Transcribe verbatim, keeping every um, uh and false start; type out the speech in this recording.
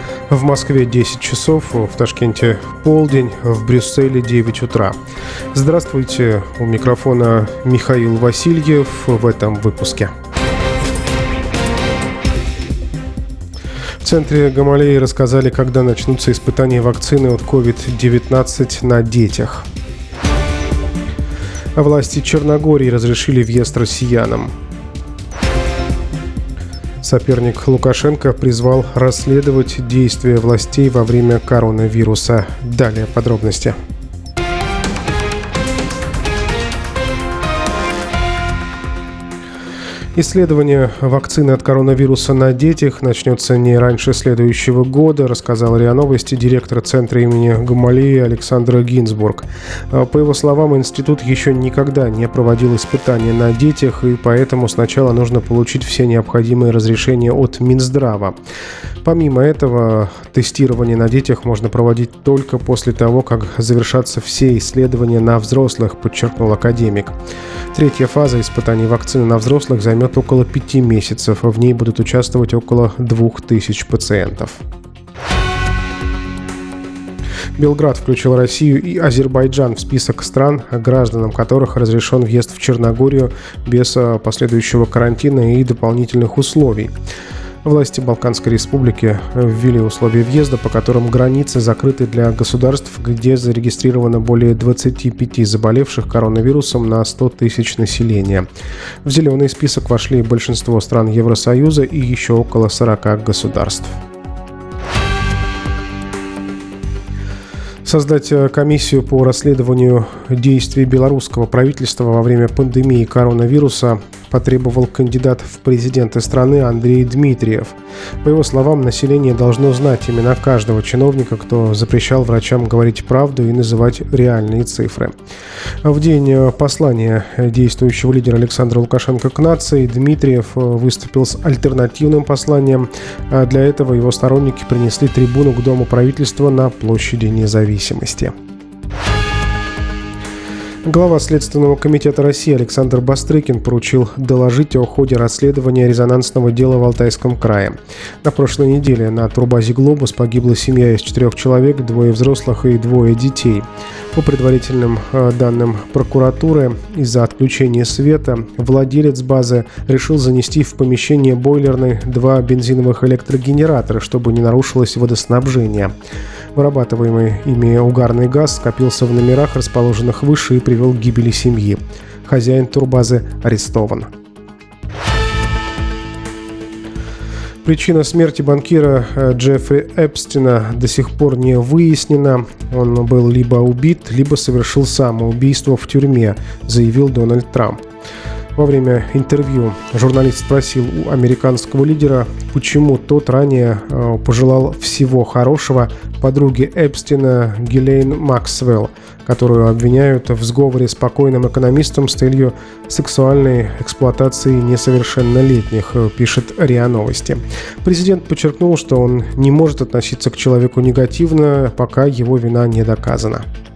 В Москве десять часов, в Ташкенте полдень, в Брюсселе девять утра. Здравствуйте, у микрофона Михаил Васильев в этом выпуске. В центре Гамалеи рассказали, когда начнутся испытания вакцины от ковид девятнадцать на детях. А власти Черногории разрешили въезд россиянам. Соперник Лукашенко призвал расследовать действия властей во время коронавируса. Далее подробности. Исследование вакцины от коронавируса на детях начнется не раньше следующего года, рассказал РИА Новости директор Центра имени Гамалеи Александр Гинзбург. По его словам, институт еще никогда не проводил испытания на детях, и поэтому сначала нужно получить все необходимые разрешения от Минздрава. Помимо этого, тестирование на детях можно проводить только после того, как завершатся все исследования на взрослых, подчеркнул академик. Третья фаза испытаний вакцины на взрослых займет около пяти месяцев, а в ней будут участвовать около двух тысяч пациентов. Белград включил Россию и Азербайджан в список стран, гражданам которых разрешен въезд в Черногорию без последующего карантина и дополнительных условий. Власти Балканской республики ввели условия въезда, по которым границы закрыты для государств, где зарегистрировано более двадцати пяти заболевших коронавирусом на сто тысяч населения. В зеленый список вошли большинство стран Евросоюза и еще около сорока государств. Создать комиссию по расследованию действий белорусского правительства во время пандемии коронавируса потребовал кандидат в президенты страны Андрей Дмитриев. По его словам, население должно знать имена каждого чиновника, кто запрещал врачам говорить правду и называть реальные цифры. В день послания действующего лидера Александра Лукашенко к нации Дмитриев выступил с альтернативным посланием. Для этого его сторонники принесли трибуну к Дому правительства на площади Независимости. Глава Следственного комитета России Александр Бастрыкин поручил доложить о ходе расследования резонансного дела в Алтайском крае. На прошлой неделе на турбазе «Глобус» погибла семья из четырех человек, двое взрослых и двое детей. По предварительным э, данным прокуратуры, из-за отключения света владелец базы решил занести в помещение бойлерной два бензиновых электрогенератора, чтобы не нарушилось водоснабжение. Вырабатываемый ими угарный газ скопился в номерах, расположенных выше, и привел к гибели семьи. Хозяин турбазы арестован. Причина смерти банкира Джеффри Эпстина до сих пор не выяснена. Он был либо убит, либо совершил самоубийство в тюрьме, заявил Дональд Трамп. Во время интервью журналист спросил у американского лидера, почему тот ранее э, пожелал всего хорошего подруге Эпстина Гиллейн Максвелл, которую обвиняют в сговоре с покойным экономистом с целью сексуальной эксплуатации несовершеннолетних, пишет РИА Новости. Президент подчеркнул, что он не может относиться к человеку негативно, пока его вина не доказана.